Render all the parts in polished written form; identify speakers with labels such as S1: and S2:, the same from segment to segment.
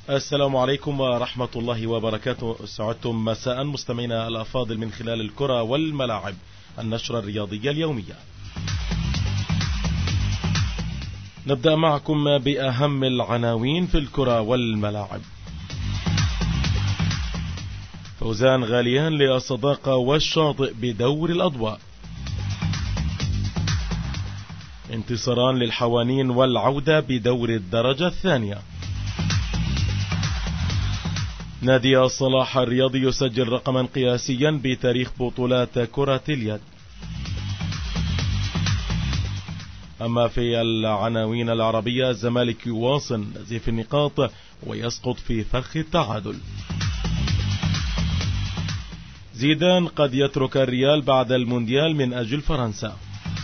S1: السلام عليكم ورحمة الله وبركاته. سعدتم مساء مستمعينا الأفاضل من خلال الكرة والملاعب، النشرة الرياضية اليومية. نبدأ معكم بأهم العناوين في الكرة والملاعب. فوزان غاليان للصداقة والشاطئ بدور الأضواء. انتصاران للحوانين والعودة بدور الدرجة الثانية. نادي صلاح الرياضي يسجل رقما قياسيا بتاريخ بطولات كرة اليد. أما في العناوين العربية، الزمالك يواصل نزيف النقاط ويسقط في فخ التعادل. زيدان قد يترك الريال بعد المونديال من أجل فرنسا.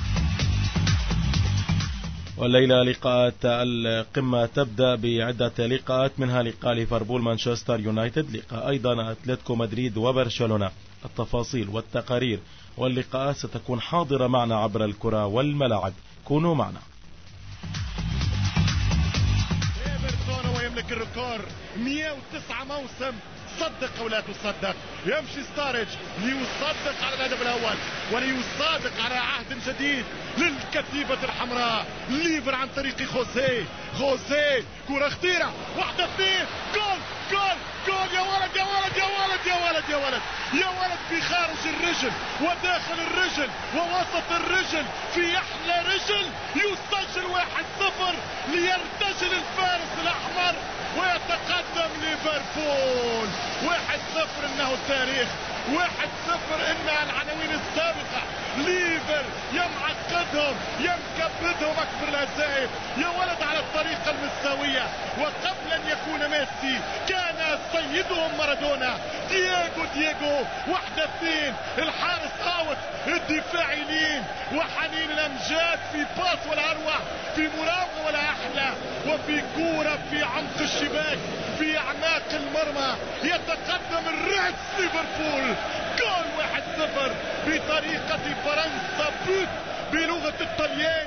S1: والليلة لقاءات القمة تبدأ بعدة لقاءات، منها لقاء ليفربول مانشستر يونايتد، لقاء أيضا أتلتيكو مدريد وبرشلونة. التفاصيل والتقارير واللقاءات ستكون حاضرة معنا عبر الكرة والملاعب، كونوا معنا.
S2: ويملك الركور 109 موسم، صدق او لا تصدق. يمشي ستاريج ليصدق على الهدف الاول وليصادق على عهد جديد للكتيبة الحمراء. ليفر عن طريق خوسيه كرة خطيرة، واحدة اثنين، جول جول جول. يا ولد يا ولد يا ولد يا ولد يا ولد يا ولد، بخارج الرجل وداخل الرجل ووسط الرجل في احلى رجل. يسجل 1-0 ليرتجل الفارس الاحمر ويتقدم ليفربول 1-0. انه التاريخ 1-0، انها العناوين السابقة. ليفر يمعقدهم يمكبدهم اكبر الهزائم يا ولد على الطريقة المساوية. وقبل ان يكون ميسي كان سيدهم مارادونا. دييغو 1-2، الحارس اوت، الدفاع يلين، وحنين الامجاد في باس ولا اروع، في مراوغة ولا احلى، وفي كورة في عمق الشباك في اعماق المرمى. يتقدم الرعد ليفربول، جول 1-0 بطريقة فرنسا، بوت بلغة الطليان.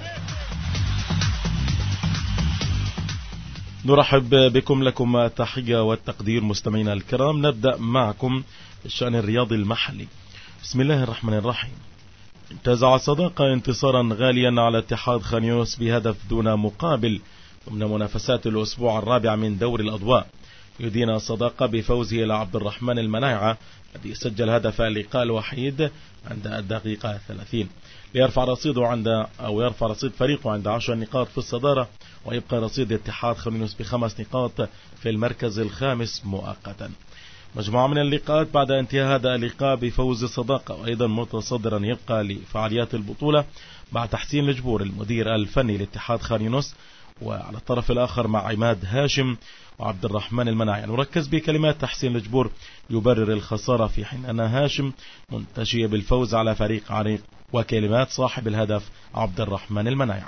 S1: نرحب بكم، لكم تحية والتقدير مستمعينا الكرام. نبدأ معكم الشأن الرياضي المحلي. بسم الله الرحمن الرحيم. انتزع الصداقة انتصارا غاليا على اتحاد خان يونس بهدف دون مقابل ضمن منافسات الأسبوع الرابع من دور الأضواء. يدين الصداقة بفوزه على عبد الرحمن المنايعة الذي سجل هدف اللقاء الوحيد عند الدقيقة 30 ليرفع يرفع رصيد فريقه عند 10 نقاط في الصدارة، ويبقى رصيد اتحاد خان يونس ب5 نقاط في المركز الخامس مؤقتا. مجموعة من اللقاءات بعد انتهاء هذا اللقاء بفوز الصداقة، وأيضا متصدرا يبقى لفعاليات البطولة مع تحسين الجبور المدير الفني لاتحاد خان يونس، وعلى الطرف الآخر مع عماد هاشم وعبد الرحمن المناعي. نركز بكلمات تحسين الجبور يبرر الخسارة، في حين أن هاشم منتشي بالفوز على فريق عريق، وكلمات صاحب الهدف عبد الرحمن المناعي.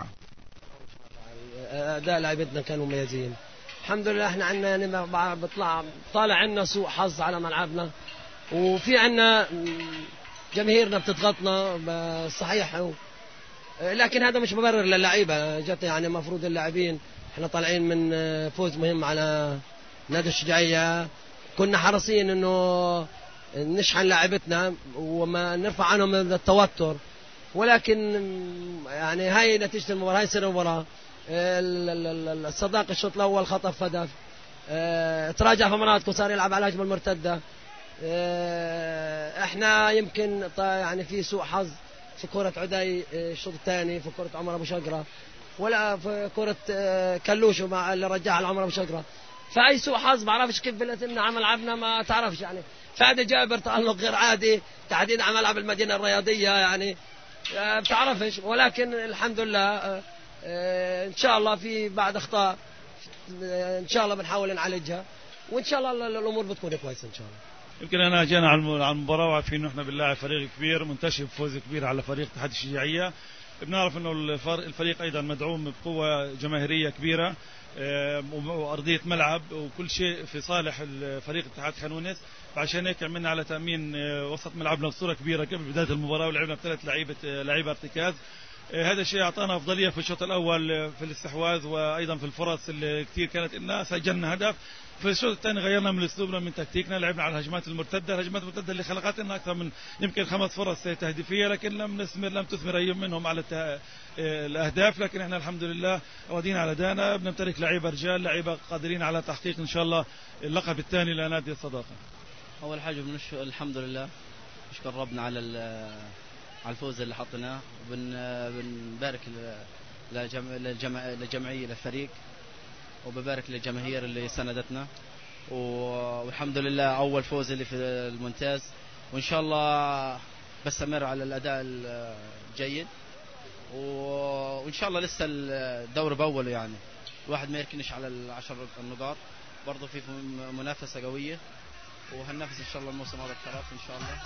S3: أداء لاعبتنا كانوا مميزين الحمد لله. احنا عندنا طالع عنا سوء حظ على ملعبنا، وفي عنا جماهيرنا بتضغطنا صحيح، لكن هذا مش مبرر للعيبة. جت يعني مفروض اللاعبين، احنا طالعين من فوز مهم على نادي الشجاعية، كنا حريصين انه نشحن لاعبتنا وما نرفع عنهم التوتر، ولكن يعني هاي نتيجة المباراة، هاي سر المباراة. الصداقة الشوط الاول خطف هدف، تراجع في مناطق وصار يلعب على الهجمة المرتدة. احنا يمكن يعني في سوء حظ في كرة عدي الشوط الثاني، في كرة عمر أبو شقرة، ولا في كرة كلوشو مع اللي رجعها لعمر أبو شقرة. فأي سوء حظ بعرفش كيف بلتنا عمل عبنا، ما تعرفش يعني. فهذا جابر تألق غير عادي، تحديد عمل ملعب المدينة الرياضية يعني بتعرفش، ولكن الحمد لله إن شاء الله في بعد أخطاء إن شاء الله بنحاول نعالجها، وإن شاء الله الأمور بتكون كويسة إن شاء الله.
S4: يمكن أنا جينا على المباراة وعارفين إنه إحنا بنلاعب فريق كبير منتشر بفوز كبير على فريق اتحاد الشجاعية. بنعرف إنه الفريق أيضا مدعوم بقوة جماهيرية كبيرة وأرضية ملعب وكل شيء في صالح الفريق اتحاد خان يونس، فعشان هيك عملنا على تأمين وسط ملعبنا بصورة كبيرة قبل بداية المباراة، ولعبنا ب3 لعيبة ارتكاز. هذا الشيء أعطانا أفضلية في الشوط الأول في الاستحواذ وأيضا في الفرص اللي كثير كانت لنا، سجلنا هدف. في الشوط الثاني غيرنا من أسلوبنا من تكتيكنا، لعبنا على الهجمات المرتدة، الهجمات المرتدة اللي خلقت لنا أكثر من يمكن 5 فرص تهديفية، لكن لم تثمر أي منهم على الأهداف. لكن احنا الحمد لله ودينا على دانا، بنمتلك لعيبة رجال، لعيبة قادرين على تحقيق إن شاء الله اللقب الثاني لنادي الصداقة.
S5: أول حاجة الحمد لله نشكر ربنا على الفوز اللي حطيناه، وبنبارك للجمعية للفريق، وببارك للجماهير اللي ساندتنا، والحمد لله أول فوز اللي في الممتاز، وإن شاء الله بستمر على الأداء الجيد، وإن شاء الله لسه الدور بأوله، يعني الواحد ما يركنش على 10 النقاط، برضه في منافسة قوية، وهننافس إن شاء الله الموسم هذا بشرف إن شاء الله.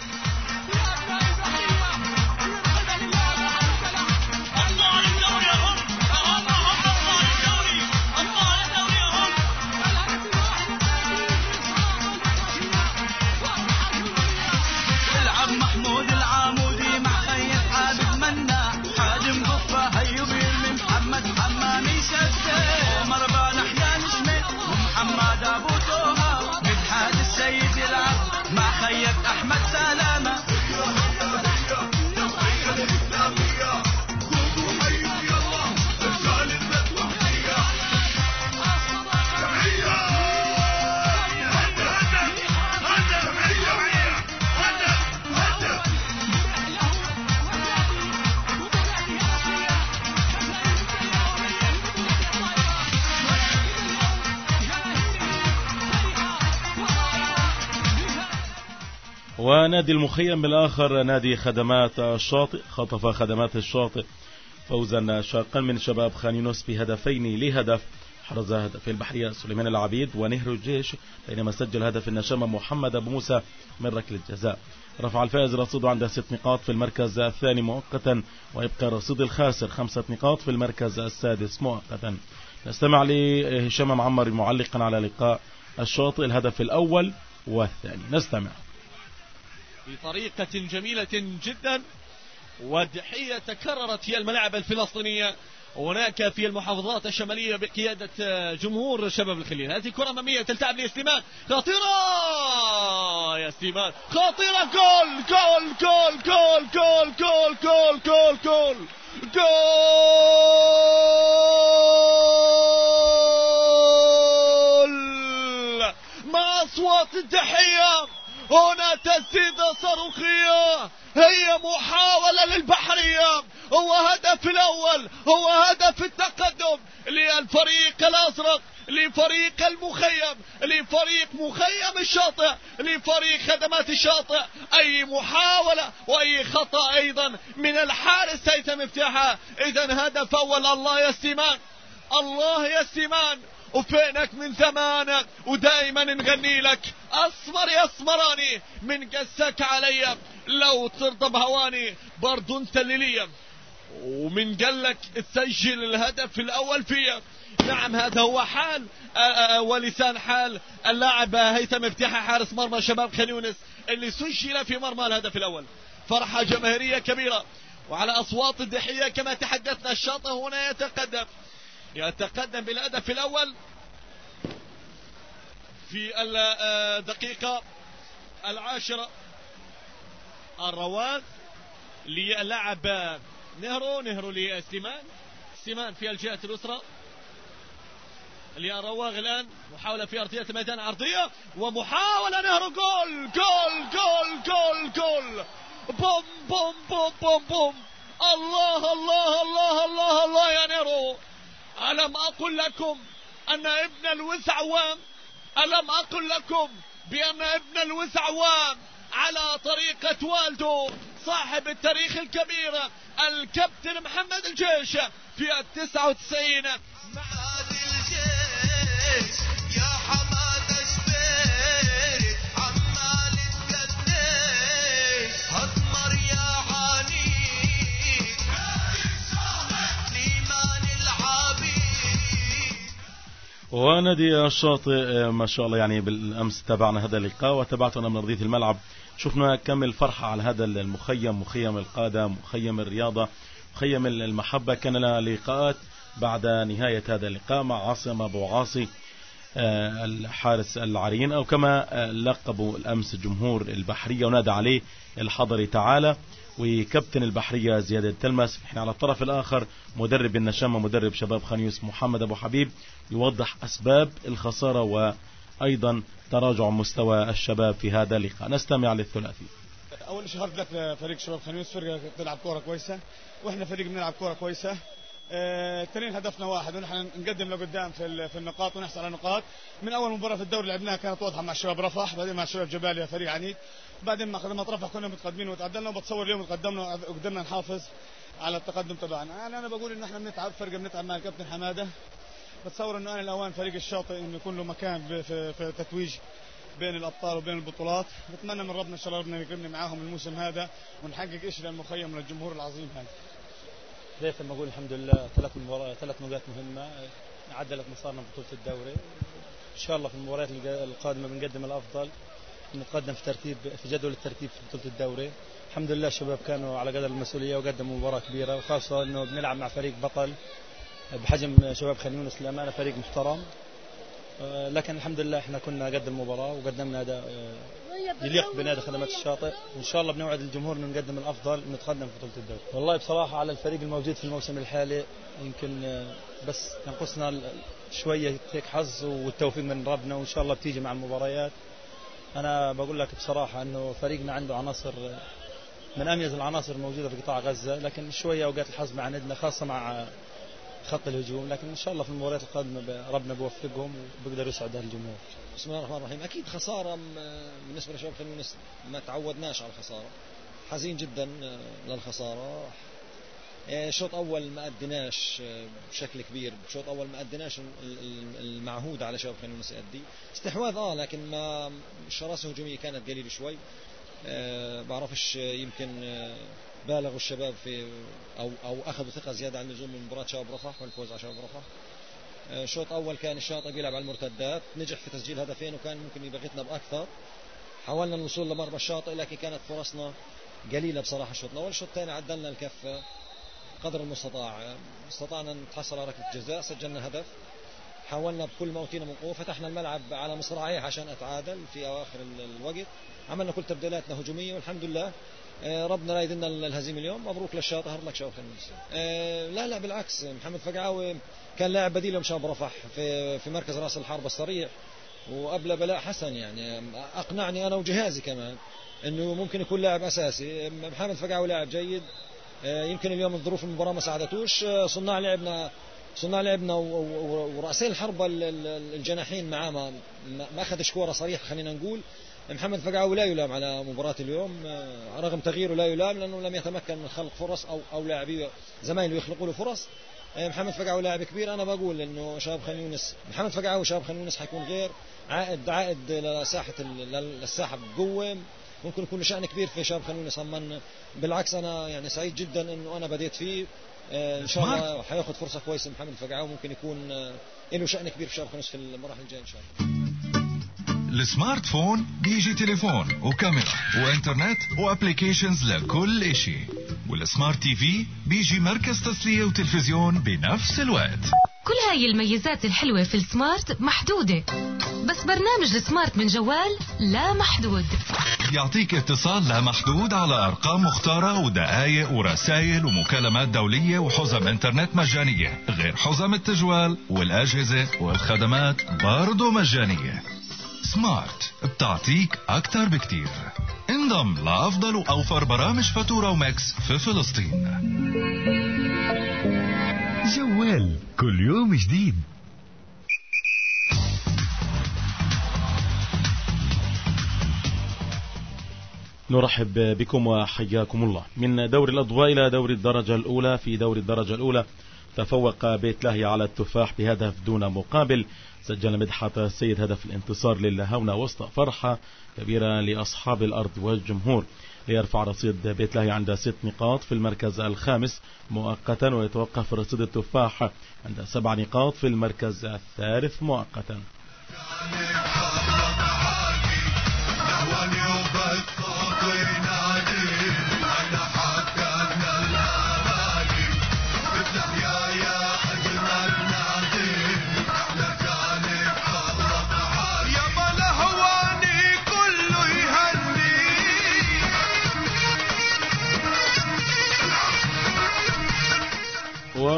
S1: ونادي المخيم الآخر نادي خدمات الشاطئ خطف خدمات الشاطئ فوزا شاقا من شباب خان يونس بهدفين لهدف. حرز هدف البحرية سليمان العبيد ونهر الجيش، بينما سجل هدف النشامة محمد أبو موسى من ركلة الجزاء. رفع الفائز رصيده عند 6 نقاط في المركز الثاني مؤقتا، ويبقى رصيد الخاسر 5 نقاط في المركز السادس مؤقتا. نستمع لهشام معمر معلقا على لقاء الشاطئ الهدف الأول والثاني. نستمع.
S6: بطريقة جميلة جدا، والضحية تكررت في الملاعب الفلسطينية هناك في المحافظات الشمالية بقيادة جمهور شباب الخليل. هذه كرة أمامية تلتعب لإسليمان، خطيرة يا إسليمان، خطيرة، جول جول جول جول جول جول جول جول جول جول مع أصوات الضحية. هنا تسديدة صاروخية، هي محاولة للبحرية، هو هدف الأول، هو هدف التقدم للفريق الأزرق، لفريق المخيم، لفريق مخيم الشاطئ، لفريق خدمات الشاطئ. أي محاولة وأي خطأ أيضا من الحارس هيثم مفتاحة. إذا هدف أول. الله يا سيمان، الله يا سيمان، وفينك من زمانك ودائما نغني لك أسمر يا اسمراني، من قسك علي لو ترضى بهواني برضو انت اللي ليا، ومن قالك تسجل الهدف الأول فيا. نعم هذا هو حال ولسان حال اللاعب هيثم مفتاحة حارس مرمى شباب خان يونس اللي سجل في مرمى الهدف الأول. فرحة جماهيرية كبيرة، وعلى أصوات الضحية كما تحدثنا. الشاطئ هنا يتقدم بالهدف الأول في الدقيقة 10. الرواغ للاعب نهرو لسليمان، سليمان في الجهة اليسرى للرواغ. الآن محاولة في أرضية الميدان، عرضية ومحاولة نهرو، جول جول جول جول جول، بوم بوم بوم بوم بوم. الله الله الله الله الله يا نهرو، ألم أقل لكم أن ابن الوسعوام، ألم أقل لكم بأن ابن الوسعوام على طريقة والده صاحب التاريخ الكبير الكابتن محمد الجيش في 99 مع الجيش يا حماد شبيري عمال تقديش هضمر يا عنيد ليمان العبيد.
S1: ونادي الشاطئ ما شاء الله، يعني بالأمس تابعنا هذا اللقاء وتابعتنا من أرضية الملعب، شفنا كم الفرحة على هذا المخيم، مخيم القادة، مخيم الرياضة، خيم المحبة كان لها لقاءات بعد نهاية هذا اللقاء مع عاصم أبو عاصي الحارس العرين، أو كما لقبوا الأمس جمهور البحرية ونادى عليه الحضري تعالى، وكابتن البحرية زياد التلمس. احنا على الطرف الآخر مدرب النشامة مدرب شباب خان يونس محمد أبو حبيب يوضح أسباب الخسارة وأيضا تراجع مستوى الشباب في هذا اللقاء. نستمع للثلاثي.
S7: أول شيء هارد لك فريق شباب خان يونس، فرقة تلعب كورة كويسة وإحنا فريق بنلعب كورة كويسة. التنين هدفنا واحد، ونحن نقدم لقدام في النقاط ونحصل على نقاط. من اول مباراه في الدوري لعبناها كانت واضحه مع شباب رفح، بعدين مع شباب جباليا فريق عنيد، بعدين مع خدمات رفح كنا متقدمين وتعدلنا، وبتصور اليوم تقدمنا وقدرنا نحافظ على التقدم تبعنا. انا بقول انه احنا بنتعب، فرقه بنتعب مع الكابتن حماده. بتصور انه انا الاوان فريق الشاطئ انه يكون له مكان في تتويج بين الابطال وبين البطولات. بتمنى من ربنا ان شاء الله ربنا يكرمني معاهم الموسم هذا ونحقق شيء للمخيم وللجمهور العظيم هذا.
S8: بداية بقول الحمد لله 3 نقاط مهمة عدلت مسارنا بطولة الدوري. إن شاء الله في المباريات القادمة بنقدم الأفضل، نتقدم في جدول الترتيب في بطولة الدوري. الحمد لله الشباب كانوا على قدر المسؤولية وقدموا مباراة كبيرة، وخاصة إنه بنلعب مع فريق بطل بحجم شباب خان يونس. للأمانة فريق محترم، لكن الحمد لله احنا كنا قد المباراة وقدمنا أداء يليق بنادي خدمات الشاطئ. وإن شاء الله بنوعد الجمهور إنه نقدم الأفضل ونتقدم في بطولة الدوري. والله بصراحة على الفريق الموجود في الموسم الحالي يمكن بس ينقصنا شوية هيك حظ والتوفيق من ربنا، وإن شاء الله بتيجي مع المباريات. أنا بقول لك بصراحة إنه فريقنا عنده عناصر من أميز العناصر الموجودة في قطاع غزة، لكن شوية أوقات الحظ معاندنا خاصة مع خط الهجوم. لكن إن شاء الله في المباريات القادمة ربنا بيوفقهم وبيقدر يسعد الجمهور.
S9: بسم الله الرحمن الرحيم. أكيد خسارة بالنسبة لشباب خان يونس، ما تعودناش على الخسارة، حزين جدا للخسارة. شوط أول ما أديناش بشكل كبير، شوط أول ما أديناش المعهود على شباب خان يونس يأدي استحواذ لكن ما الشراسة الهجومية كانت قليلة شوي. بعرفش يمكن بالغوا الشباب في أو أخذوا ثقة زيادة عن اللزوم من مباراة شباب رفح والفوز على شباب رفح. شوط أول كان الشاطئ بيلعب على المرتدات، نجح في تسجيل هدفين وكان ممكن يبغتنا بأكثر. حاولنا الوصول لمرمى الشاطئ لكن كانت فرصنا قليلة بصراحة. الشوط الأول، الشوط الثاني عدلنا الكفة قدر المستطاع، استطعنا نتحصل على ركلة جزاء، سجلنا هدف. حاولنا بكل ما أوتينا من قوة، فتحنا الملعب على مصراعيه عشان أتعادل في أواخر الوقت. عملنا كل تبديلاتنا هجومية والحمد لله ربنا لا يدنا الهزيمة اليوم. مبروك للشاطئ، هارد لك شباب خان يونس. لا بالعكس، محمد فقعاوي كان لاعب بديل يوم شباب رفح في مركز راس الحربة الصريح، وقبل بلاء حسن يعني أقنعني أنا وجهازي كمان إنه ممكن يكون لاعب أساسي. محمد فقعاوي لاعب جيد، يمكن اليوم الظروف المباراة ما ساعدتوش. صناع لعبنا ورأسي الحربة الجناحين معاه ما أخذش كورة صريحة. خلينا نقول محمد فقعاوي لا يلام على مباراة اليوم، رغم تغييره لا يلام لأنه لم يتمكن من خلق فرص أو لاعبيه زمايله يخلقوا له فرص. محمد فقعاوي لاعب كبير. أنا بقول إنه شباب خان يونس، محمد فقعاوي شباب خان يونس حيكون غير عائد للساحة بقوة، ممكن يكون شأن كبير في شباب خان يونس. بالعكس أنا يعني سعيد جدا إنه أنا بديت فيه. إن شاء الله حياخد فرصة كويسة محمد فقعاوي، ممكن يكون له شأن كبير في شباب خان يونس في المراحل الجاية إن شاء الله.
S10: السمارت فون بيجي تليفون وكاميرا وانترنت وابليكيشنز لكل اشي، والسمارت تي في بيجي مركز تسلية وتلفزيون بنفس الوقت.
S11: كل هاي الميزات الحلوة في السمارت محدودة، بس برنامج السمارت من جوال لا محدود.
S10: يعطيك اتصال لا محدود على أرقام مختارة ودقائق ورسائل ومكالمات دولية وحزم انترنت مجانية، غير حزم التجوال والأجهزة والخدمات برضو مجانية. سمارت بتعطيك أكتر بكتير. انضم لأفضل وأوفر برامج فاتورة وماكس في فلسطين.
S12: جوال كل يوم جديد.
S1: نرحب بكم وحياكم الله. من دوري الأضواء إلى دوري الدرجة الأولى. في دوري الدرجة الأولى تفوق بيت لاهي على التفاح بهدف دون مقابل. سجل مدحت السيد هدف الانتصار للهونة وسط فرحة كبيرة لأصحاب الأرض والجمهور، ليرفع رصيد بيت لاهي عند 6 نقاط في المركز الخامس مؤقتا، ويتوقف رصيد التفاح عند 7 نقاط في المركز الثالث مؤقتا.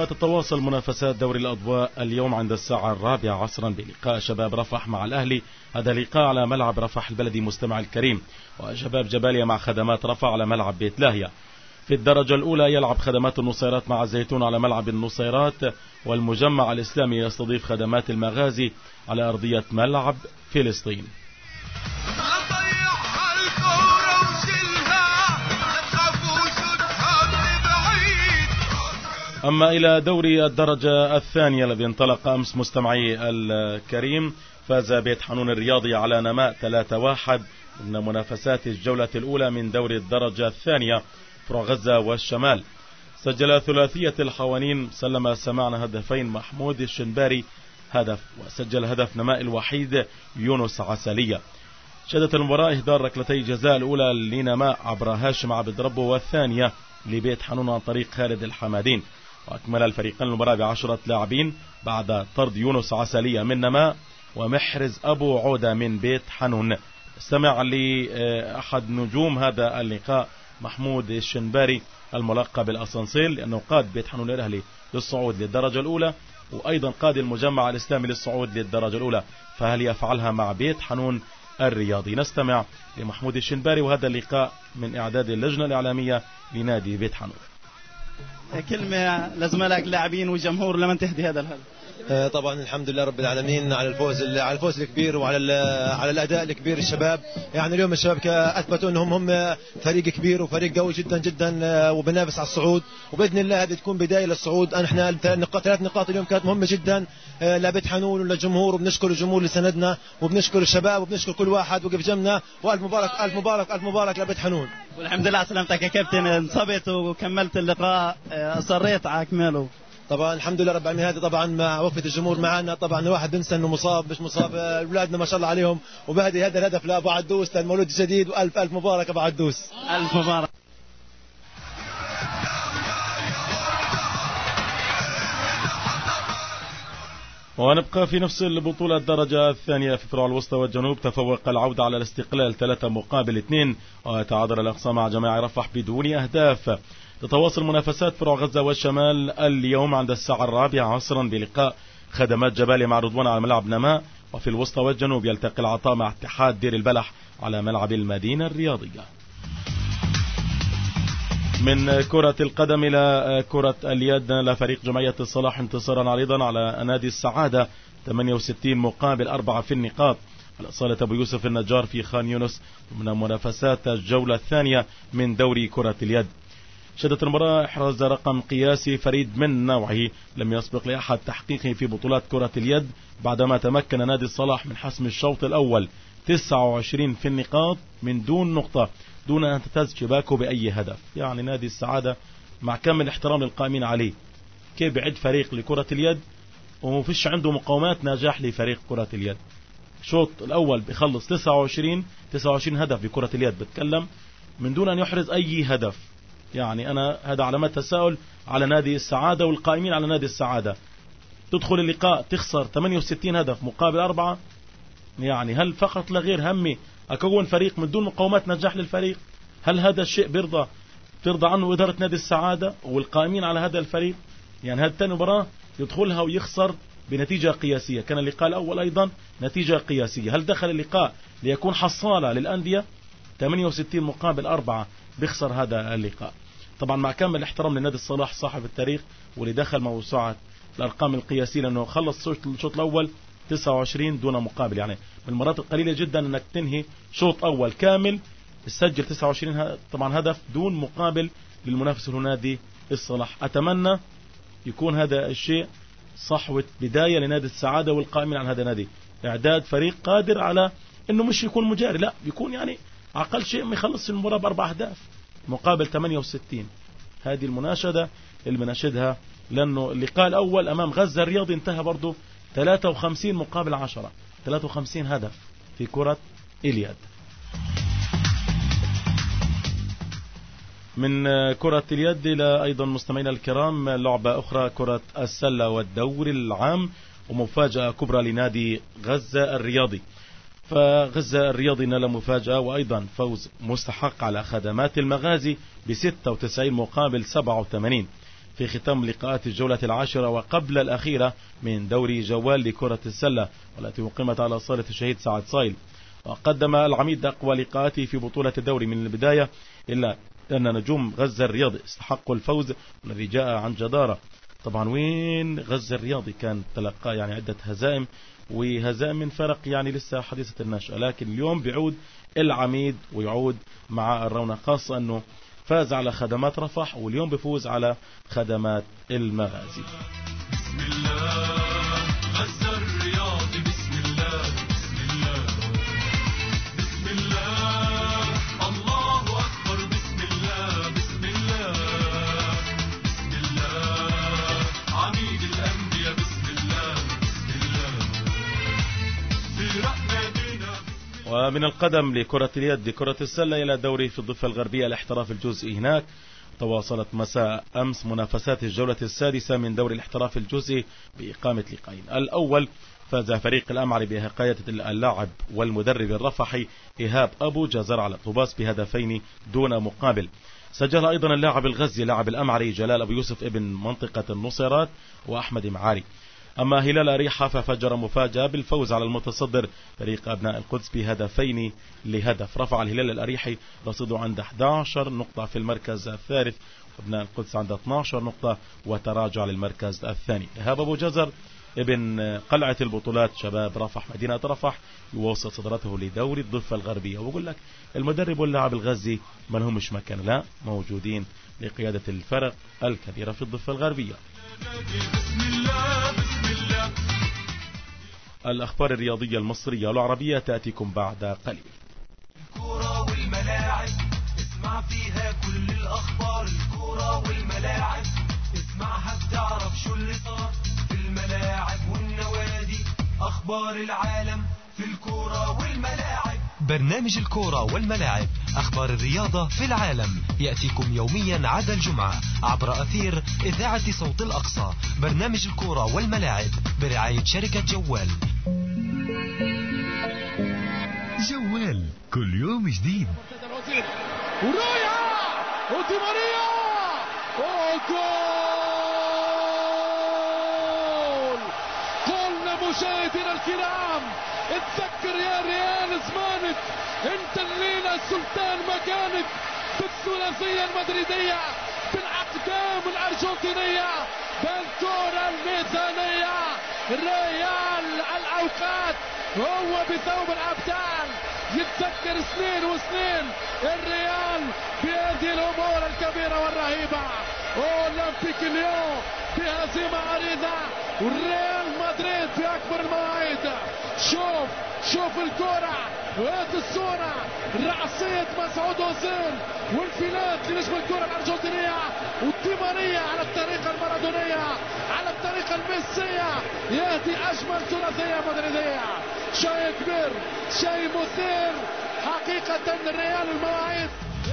S1: وتتواصل منافسات دوري الأضواء اليوم عند الساعة 4 عصرا بلقاء شباب رفح مع الأهلي. هذا لقاء على ملعب رفح البلدي مستمع الكريم، وشباب جباليا مع خدمات رفح على ملعب بيت لاهيا. في الدرجة الأولى يلعب خدمات النصيرات مع الزيتون على ملعب النصيرات، والمجمع الإسلامي يستضيف خدمات المغازي على أرضية ملعب فلسطين. أما إلى دوري الدرجة الثانية الذي انطلق أمس مستمعي الكريم، فاز بيت حنون الرياضي على نماء 3-1 من منافسات الجولة الأولى من دوري الدرجة الثانية فروع غزة والشمال. سجل ثلاثية الحوانين سلم سمعنا هدفين محمود الشنباري هدف، وسجل هدف نماء الوحيد يونس عسلية. شهدت المباراة إهدار ركلتي جزاء الأولى لنماء عبر هاشم عبد ربه، والثانية لبيت حنون عن طريق خالد الحمادين. وأكمل الفريقين المباراة ب10 لاعبين بعد طرد يونس عسلية من نماء ومحرز أبو عودة من بيت حنون. استمع لأحد نجوم هذا اللقاء محمود الشنباري الملقب بالأسانسيل، لأنه قاد بيت حنون الأهلي للصعود للدرجة الأولى، وأيضا قاد المجمع الإسلامي للصعود للدرجة الأولى، فهل يفعلها مع بيت حنون الرياضي؟ نستمع لمحمود الشنباري، وهذا اللقاء من إعداد اللجنة الإعلامية لنادي بيت حنون.
S13: كلمة لزملائك اللاعبين والجمهور لمن تهدي هذا الهدف.
S14: طبعا الحمد لله رب العالمين على الفوز الكبير وعلى الاداء الكبير. الشباب يعني اليوم الشباب اثبتوا انهم هم فريق كبير وفريق قوي جدا جدا وبنافس على الصعود، وباذن الله هذه تكون بدايه للصعود. احنا 3 نقاط اليوم كانت مهمه جدا لبيت حنون وللجمهور، وبنشكر الجمهور اللي سندنا، وبنشكر الشباب، وبنشكر كل واحد وقف جنبنا، والف مبارك الف مبارك الف مبارك لبيت حنون.
S13: والحمد لله على سلامتك يا كابتن، انصبت وكملت اللقاء، اصريت على اكماله.
S14: طبعا الحمد لله رب العالمين. هذه طبعا مع وقفة الجمهور معنا، طبعا الواحد بنسى انه مصاب مش مصاب، اولادنا ما شاء الله عليهم، وبهدي هذا الهدف لابو عدوس للمولود الجديد، والف الف مبارك ابو عدوس.
S13: الف مبارك.
S1: ونبقى في نفس البطولة الدرجة الثانية في فروع الوسطى والجنوب. تفوق العودة على الاستقلال 3-2، وتعادل الأقصى مع جماعة رفح بدون أهداف. تتواصل منافسات فروع غزة والشمال اليوم عند الساعة 4 عصرا بلقاء خدمات جباليا مع رضوان على ملعب نماء. وفي الوسطى والجنوب يلتقي العطاء مع اتحاد دير البلح على ملعب المدينة الرياضية. من كرة القدم إلى كرة اليد، لفريق جمعية الصلاح انتصارا عريضا على نادي السعادة 68-4 في النقاط على صالة أبو يوسف النجار في خان يونس من منافسات الجولة الثانية من دوري كرة اليد. شهدت المباراة إحراز رقم قياسي فريد من نوعه لم يسبق لأحد تحقيقه في بطولات كرة اليد، بعدما تمكن نادي الصلاح من حسم الشوط الأول 29 في النقاط من دون نقطة، دون أن تهتز شباكه بأي هدف. يعني نادي السعادة مع كامل احترام للقائمين عليه، كيف بعد فريق لكرة اليد ومفيش عنده مقاومات نجاح لفريق كرة اليد. الشوط الأول بيخلص 29 هدف بكرة اليد، بتكلم من دون أن يحرز أي هدف. يعني أنا هذا علامات تساؤل على نادي السعادة والقائمين على نادي السعادة. تدخل اللقاء تخسر 68 هدف مقابل 4، يعني هل فقط لغير همي أكون فريق من دون مقاومات نجاح للفريق؟ هل هذا الشيء ترضى عنه إدارة نادي السعادة والقائمين على هذا الفريق؟ يعني هذه الثاني مباراة يدخلها ويخسر بنتيجة قياسية. كان اللقاء الأول أيضا نتيجة قياسية. هل دخل اللقاء ليكون حصالة للأندية؟ 68 مقابل 4 بيخسر هذا اللقاء. طبعا مع كامل الاحترام لنادي الصلاح صاحب التاريخ واللي دخل موسوعة الأرقام القياسية، لأنه خلص الشوط الأول 29 دون مقابل. يعني من المرات القليلة جدا أنك تنهي شوط أول كامل تسجل 29 طبعا هدف دون مقابل للمنافس نادي الصلاح. أتمنى يكون هذا الشيء صحوة بداية لنادي السعادة والقائمين على هذا النادي، إعداد فريق قادر على أنه مش يكون مجاري، لا يكون يعني أقل شيء ما يخلص المباراة ب4 أهداف مقابل 68. هذه المناشدة اللي بناشدها، لأنه اللقاء الأول أمام غزة الرياضي انتهى برضو 53 مقابل 10، 53 هدف في كرة اليد. من كرة اليد إلى أيضا مستمعينا الكرام لعبة أخرى، كرة السلة والدوري العام، ومفاجأة كبرى لنادي غزة الرياضي. فغزة الرياضي نال مفاجأة وأيضا فوز مستحق على خدمات المغازي ب96 مقابل 87. في ختام لقاءات الجولة العاشرة وقبل الأخيرة من دوري جوال لكرة السلة والتي أقيمت على صالة الشهيد سعد صايل. وقدم العميد أقوى لقاءاته في بطولة الدوري من البداية، إلا أن نجوم غزة الرياضي استحقوا الفوز الذي جاء عن جدارة. طبعا وين غزة الرياضي كان تلقى يعني عدة هزائم وهزائم من فرق يعني لسه حديثة النشأة، لكن اليوم بيعود العميد ويعود مع الرونق، خاصة أنه فاز على خدمات رفح واليوم بيفوز على خدمات المغازي.
S15: بسم الله غزة الرياضي، بسم الله بسم الله بسم الله الله أكبر، بسم الله بسم الله بسم الله عميد الأنبياء، بسم الله بسم الله برحمتنا.
S1: ومن القدم لكرة اليد لكرة السلة إلى دوري في الضفة الغربية الاحتراف الجزئي هناك. تواصلت مساء أمس منافسات الجولة السادسة من دوري الاحتراف الجزئي بإقامة لقاءين. الأول فاز فريق الأمعري بقيادة اللاعب والمدرب الرفحي إيهاب أبو جزر على طوباس بهدفين دون مقابل. سجل أيضا اللاعب الغزي لاعب الأمعري جلال أبو يوسف ابن منطقة النصيرات وأحمد معاري. أما هلال أريحة ففجر مفاجأة بالفوز على المتصدر فريق أبناء القدس بهدفين لهدف. رفع الهلال الأريحي رصيده عند 11 نقطة في المركز الثالث، وأبناء القدس عند 12 نقطة وتراجع للمركز الثاني. إيهاب أبو جزر ابن قلعة البطولات شباب رفح مدينة رفح يواصل صدرته لدوري الضفة الغربية. وأقول لك المدرب واللاعب الغزي ما لهم مش مكان، لا موجودين لقيادة الفرق الكبيرة في الضفة الغربية.
S15: بسم الله بسم الله.
S1: الأخبار الرياضية المصرية والعربية تأتيكم بعد قليل.
S15: الكرة والملاعب اسمع فيها كل الأخبار، الكرة والملاعب اسمعها بتعرف شو اللي صار في الملاعب والنوادي، أخبار العالم في الكرة والملاعب.
S16: برنامج الكرة والملاعب، أخبار الرياضة في العالم، يأتيكم يوميا عدا الجمعة عبر أثير إذاعة صوت الأقصى. برنامج الكرة والملاعب برعاية شركة جوال.
S12: جوال كل يوم جديد.
S2: ورايا ودي ماريا وجول. قلنا مشاهدينا الكرام اتذكر يا ريال زمانك انت الليلة السلطان مكانك بالثلاثية المدريدية بالاقدام الارجنتينية بالكرة الميزانية. ريال الاوقات هو بثوب الابطال يتذكر سنين وسنين الريال بهذه الامور الكبيرة والرهيبة. اولمبيك اليوم بهزيمة عريضة والريال مدريد في اكبر المواعيد. شوف الكرة وهات الصورة، رأسية مسعود أوزيل وانفلات لنجم الكرة الأرجنتينية ودي ماريا على الطريقة المارادونية على الطريقة الميسية يهدي أجمل ثلاثية مدريدية. شيء كبير شيء مثير حقيقة الريال المواعيد.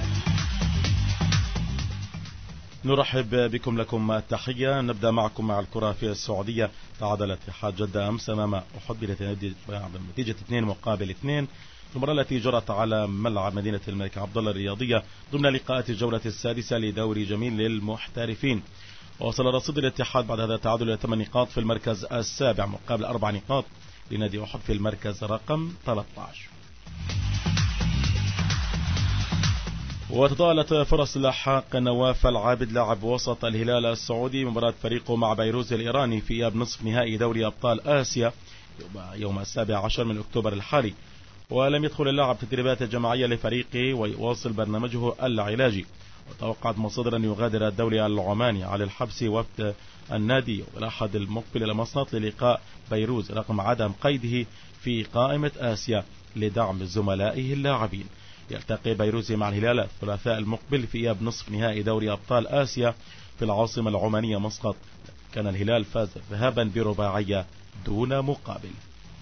S1: نرحب بكم لكم التحية. نبدأ معكم مع الكرة في السعودية. تعادل اتحاد جدة أمس أمام أحد بنتيجة 2-2 في المباراة التي جرت على ملعب مدينة الملك عبدالله الرياضية ضمن لقاءات الجولة السادسة لدوري جميل للمحترفين. وصل رصيد الاتحاد بعد هذا التعادل إلى 8 نقاط في المركز السابع مقابل 4 نقاط لنادي أحد في المركز رقم 13. وتطالت فرص لاحق نواف العابد لاعب وسط الهلال السعودي مباراة فريقه مع بيروز الإيراني في إياب نصف نهائي دوري أبطال آسيا يوم 17 من أكتوبر الحالي. ولم يدخل اللاعب تدريبات جماعية لفريقه ويواصل برنامجه العلاجي. وتوقعت مصادر أن يغادر الدولي العماني على الحبس وفد النادي والأحد المقبل إلى مسقط للقاء بيروز رغم عدم قيده في قائمة آسيا لدعم زملائه اللاعبين. يلتقي بيروزي مع الهلال الثلاثاء المقبل في إياب نصف نهائي دوري أبطال آسيا في العاصمة العمانية مسقط. كان الهلال فاز ذهابا برباعية دون مقابل.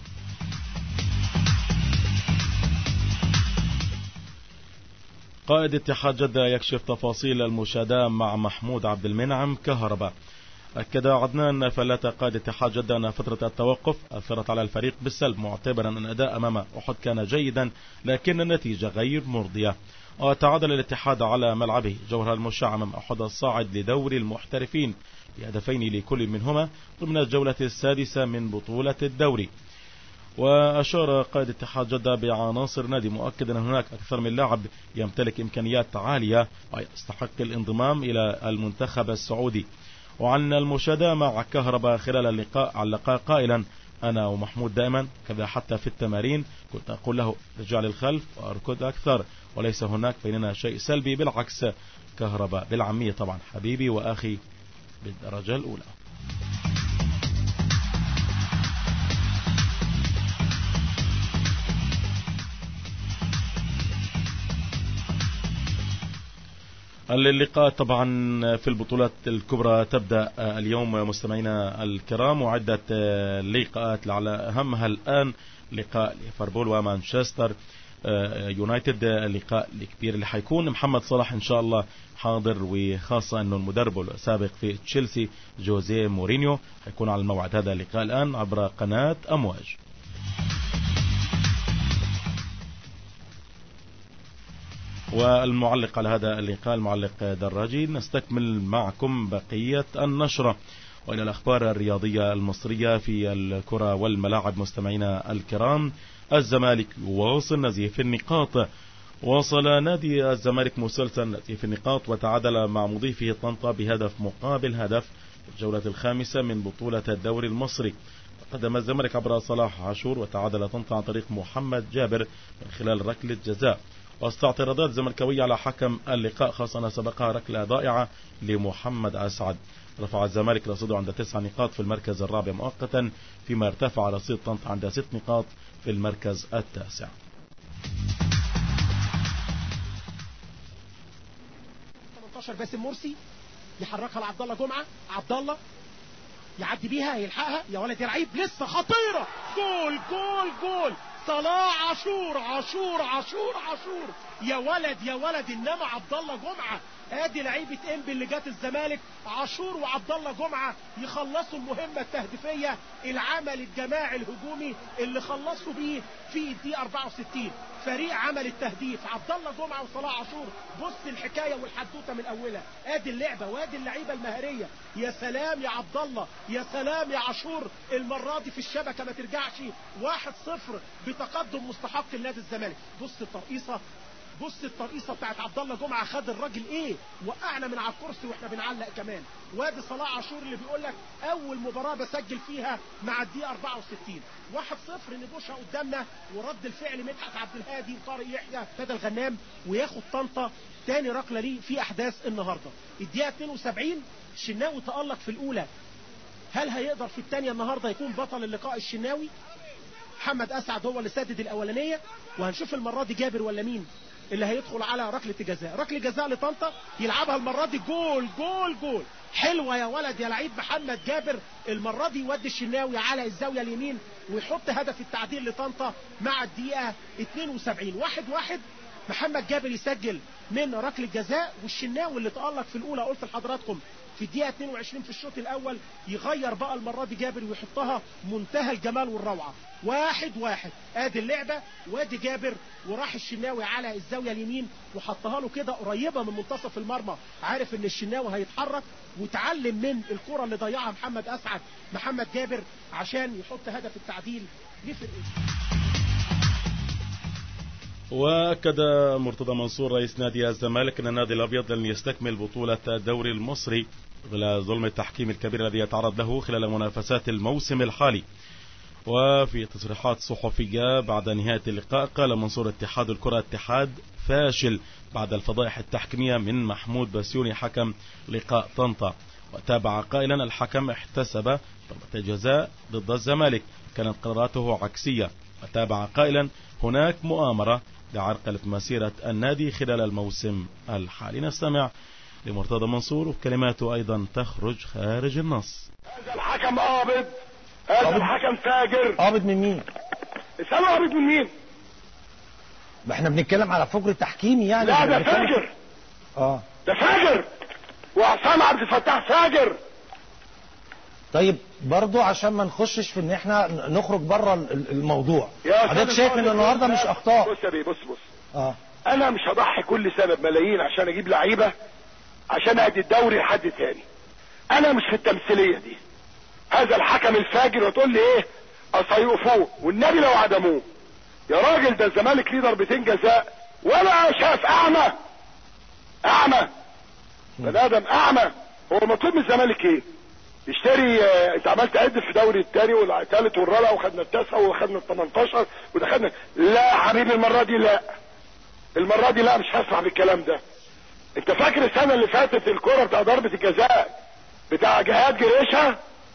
S1: قائد اتحاد جدة يكشف تفاصيل المشاداة مع محمود عبد المنعم كهرباء. أكد عدنان فلاتة قائد اتحاد جدة أن فترة التوقف أثرت على الفريق بالسلب، معتبرا أن الأداء أمام أحد كان جيدا لكن النتيجة غير مرضية. وتعادل الاتحاد على ملعبه جوهر المشع أمام أحد الصاعد لدوري المحترفين بهدفين لكل منهما ضمن الجولة السادسة من بطولة الدوري. وأشار قائد اتحاد جدة بعناصر نادي مؤكدا أن هناك أكثر من لاعب يمتلك إمكانيات عالية ويستحق الانضمام إلى المنتخب السعودي. وعن المشاهدة مع كهرباء خلال اللقاء علق قائلا: أنا ومحمود دائما كذا حتى في التمارين كنت أقول له رجع للخلف وأركض أكثر، وليس هناك بيننا شيء سلبي، بالعكس كهرباء بالعامية طبعا حبيبي وأخي بالدرجة الأولى. اللقاء طبعا في البطولات الكبرى تبدأ اليوم مستمعينا الكرام، وعدة لقاءات على أهمها الآن لقاء ليفربول ومانشستر يونايتد، اللقاء الكبير اللي حيكون محمد صلاح إن شاء الله حاضر، وخاصة أنه المدرب السابق في تشيلسي جوزيه مورينيو حيكون على الموعد. هذا اللقاء الآن عبر قناة أمواج. والمعلق على هذا اللقاء المعلق دراجي. نستكمل معكم بقية النشرة وإلى الأخبار الرياضية المصرية في الكرة والملاعب. مستمعينا الكرام، الزمالك يواصل نزيف النقاط. واصل نادي الزمالك مسلسل نزيف النقاط وتعادل مع مضيفه طنطا بهدف مقابل هدف في الجولة الخامسة من بطولة الدوري المصري. قدم الزمالك عبر صلاح عاشور وتعادل طنطا عن طريق محمد جابر من خلال ركلة جزاء. واستعتراضات زملكاوية على حكم اللقاء، خاصة أن سبقها ركلة ضائعة لمحمد أسعد. رفع الزمالك رصيده عند 9 نقاط في المركز الرابع مؤقتا، فيما ارتفع رصيد طنطا عند 6 نقاط في المركز التاسع.
S17: باسم مرسي يحركها لعبد الله جمعة، عبد الله يعدي بيها يلحقها، يا ولد يا لعيب لسه خطيرة، جول جول جول صلاح عاشور عاشور عاشور عاشور، يا ولد يا ولد. انما عبد الله جمعة ادي لعيبه انبي اللي جات الزمالك، عاشور وعبد الله جمعة يخلصوا المهمه التهديفيه، العمل الجماعي الهجومي اللي خلصوا بيه في الدقيقه 64. فريق عمل التهديف عبد الله جمعة وصلاح عاشور. بص الحكايه والحدوته من اولها، ادي اللعبه وادي اللعيبه المهاريه. يا سلام يا عبد الله، يا سلام يا عاشور. المره دي في الشبكه ما ترجعش، 1-0 بتقدم مستحق لنادي الزمالك. بص الترقيصه، بص الترقيصه بتاعت عبد الله جمعة، خد الراجل ايه، وقعنا من على الكرسي واحنا بنعلق كمان. وادي صلاح عاشور اللي بيقول لك اول مباراه بسجل فيها مع الدقيقه 64. 1-0 نبوشها قدامنا، ورد الفعل مدحت عبد الهادي وطارق يحيى ابتدى الغنام وياخد طنطا تاني ركله ليه في احداث النهارده. الدقيقه 72 الشناوي تألق في الاولى، هل هيقدر في الثانيه النهارده يكون بطل اللقاء الشناوي؟ محمد اسعد هو اللي سدد الاولانيه، وهنشوف المره دي جابر ولا مين اللي هيدخل على ركله جزاء. ركله جزاء لطنطا يلعبها المره دي جول جول جول، حلوه يا ولد يا لعيب محمد جابر. المره دي يودي الشناوي على الزاويه اليمين ويحط هدف التعديل لطنطا مع الدقيقه 72. 1-1 محمد جابر يسجل من ركله جزاء، والشناوي اللي تألق في الاولى قلت لحضراتكم في الدقيقه 22 في الشوط الاول يغير بقى المره دي جابر ويحطها منتهى الجمال والروعه. 1-1 ادي اللعبه، وادي جابر وراح الشناوي على الزاويه اليمين وحطها له كده قريبه من منتصف المرمى، عارف ان الشناوي هيتحرك، وتعلم من الكره اللي ضيعها محمد اسعد محمد جابر عشان يحط هدف التعديل لفرقته.
S1: وأكد مرتضى منصور رئيس نادي الزمالك أن النادي الأبيض لن يستكمل بطولة الدوري المصري ظل ظلم التحكيم الكبير الذي يتعرض له خلال منافسات الموسم الحالي. وفي تصريحات صحفية بعد نهاية اللقاء قال منصور اتحاد الكرة اتحاد فاشل بعد الفضائح التحكيمية من محمود بسيوني حكم لقاء طنطا. وتابع قائلا الحكم احتسب ضربة جزاء ضد الزمالك كانت قراراته عكسية. وتابع قائلا هناك مؤامرة لعرقلة مسيرة النادي خلال الموسم الحالي. نستمع لمرتضى منصور وكلماته أيضا تخرج خارج النص.
S18: هذا الحكم قابض، هذا الحكم فاجر.
S19: قابض من مين؟
S18: اسأله قابض من مين؟
S19: ما احنا بنتكلم على فجر تحكيمي يعني.
S18: لا ده فاجر. ده فاجر، وعصام عبد الفتاح فاجر.
S19: طيب برضو عشان ما نخشش في ان احنا نخرج بره الموضوع، حضرتك شايف ان النهارده مش اخطاء؟
S18: بص يا بيه، بص انا مش هضحي كل سنة بملايين عشان اجيب لعيبة عشان ادي الدوري لحد تاني. انا مش في التمثيلية دي. هذا الحكم الفاجر وتقول لي ايه اصيفوه والنبي لو عدموه يا راجل، ده الزمالك ليه ضربتين جزاء ولا شاف. اعمى بني ادم اعمى. هو مطلوب من الزمالك ايه؟ يشتري انت عمال تعد في دوري الثاني والثالث والرابع وخدنا التاسع وخدنا ال18 ودخلنا. لا حبيبي المرة دي لا، المرة دي لا، مش هسمع بالكلام ده. انت فاكر السنة اللي فاتت الكرة بتاع ضربة الجزاء بتاع جهاد جريشة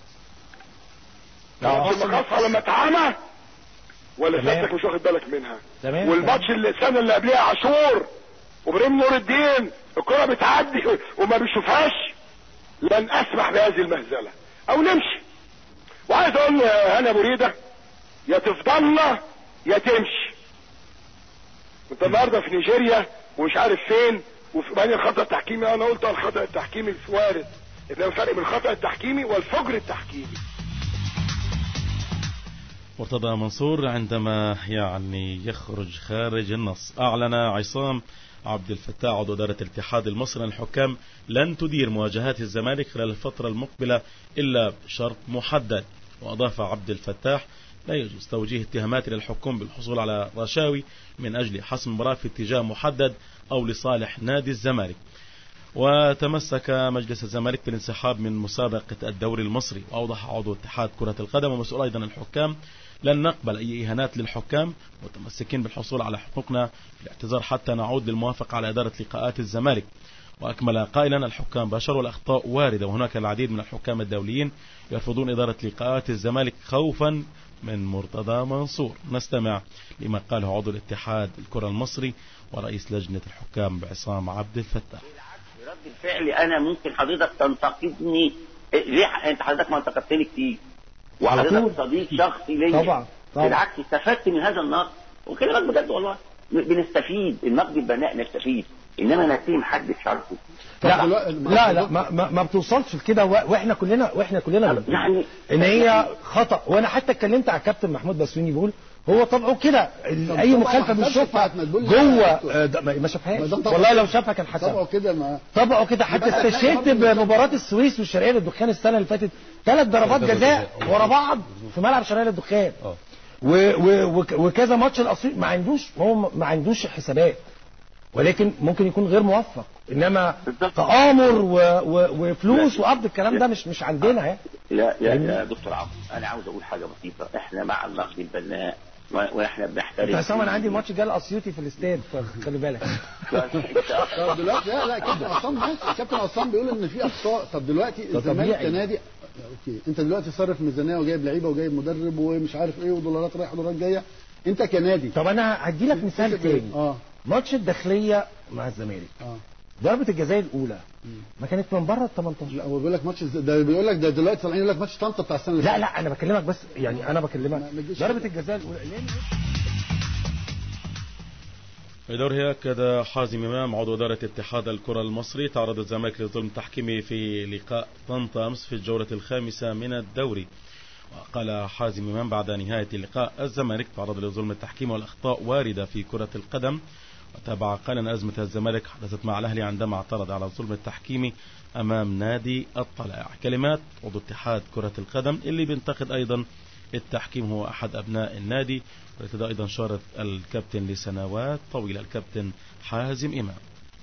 S18: في المقصة لما اتعمى ولا سيادتك مش واخد بالك منها؟ والماتش اللي السنة اللي قبلها عاشور وابراهيم نور الدين الكرة بتعدي وما بيشوفهاش. لن اسمح بهذه المهزلة او نمشي. وعايز اقول هنا مريدة يا تفضلنا يا تمشي. انت النهارده في نيجيريا ومش عارف فين وفي بعدين الخطأ التحكيمي. انا قلت الخطأ التحكيمي وارد، انما الفرق بين الخطأ التحكيمي والفجر التحكيمي.
S1: مرتضى منصور عندما يخرج خارج النص. اعلن عصام عبد الفتاح عضو إدارة الاتحاد المصري الحكام لن تدير مواجهات الزمالك خلال الفترة المقبلة إلا بشرط محدد. وأضاف عبد الفتاح لا يجوز توجيه اتهامات للحكام بالحصول على رشاوي من أجل حسم مباراة في اتجاه محدد أو لصالح نادي الزمالك. وتمسك مجلس الزمالك بالانسحاب من مسابقة الدوري المصري. وأوضح عضو اتحاد كرة القدم ومسؤول أيضا الحكام لن نقبل أي إهانات للحكام متمسكين بالحصول على حقوقنا في الاعتذار حتى نعود للموافقة على إدارة لقاءات الزمالك. وأكمل قائلا الحكام بشر والأخطاء واردة وهناك العديد من الحكام الدوليين يرفضون إدارة لقاءات الزمالك خوفا من مرتضى منصور. نستمع لما قاله عضو الاتحاد الكرة المصري ورئيس لجنة الحكام عصام عبد الفتاح.
S20: رد الفعل انا ممكن حضرتك تنتقدني ليه؟ انت حضرتك ما انتقدتني كتير وحضرتك صديق شخصي ليا.
S19: طبعا
S20: بالعكس استفدت من هذا النقد وكلمات بجد والله بنستفيد. النقد البناء نستفيد، انما نتهم حد في شرطه.
S19: لا ما بتوصلش لكده. واحنا كلنا
S20: يعني
S19: ان هي خطأ. وانا حتى اتكلمت على الكابتن محمود بسويني بيقول هو طبعه كده اي مخالفه بنشوفها جوه ما شافهاش. والله لو شافها كان حسب طبعه كده. حتى استشهدت بمباراه السويس والشرقيه للدخان السنه اللي فاتت 3 ضربات جزاء ورا بعض في ملعب الشرقيه للدخان وكذا ماتش الاسيوط. ما عندوش حسابات، ولكن ممكن يكون غير موفق. انما تآمر وفلوس وقبض الكلام ده مش عندنا يعني.
S20: يا دكتور عمرو انا عاوز اقول حاجه بسيطه. احنا مع النقد البناء واحنا بنحترم.
S19: عصام انا عندي الماتش جاي الاسيوطي في الاستاد فخلي بالك.
S21: طب دلوقتي لا كابتن عصام بيقول ان في اخطاء. طب دلوقتي الزمالك كنادي اوكي انت دلوقتي صرف ميزانيه وجايب لعيبه وجايب مدرب ومش عارف ايه ودولارات رايحه ودولارات جايه انت كنادي.
S19: طب انا هدي لك مثال تاني. ماتش الداخليه مع الزمالك ضربة الجزاء الأولى ما كانت من بره ال 18.
S21: لا هو بيقول لك ماتش ده بيقول لك ده دلوقتي طالعين يقول لك ماتش طنطا بتاع السنة اللي فاتت.
S19: لا أنا بكلمك بس يعني أنا بكلمك ضربة الجزاء الأولى.
S1: في دورها أكد حازم إمام عضو إدارة اتحاد الكرة المصري تعرض الزمالك للظلم التحكيمي في لقاء طنطا أمس في الجولة الخامسة من الدوري. وقال حازم إمام بعد نهاية اللقاء الزمالك تعرض للظلم التحكيمي والأخطاء واردة في كرة القدم. وتابع قال أن أزمة الزمالك حدثت مع الأهلي عندما اعترض على الظلم التحكيمي أمام نادي الطلائع. كلمات عضو اتحاد كرة القدم اللي بينتقد أيضا التحكيم هو أحد أبناء النادي. وارتدى أيضا شارة الكابتن لسنوات طويلة الكابتن حازم إمام.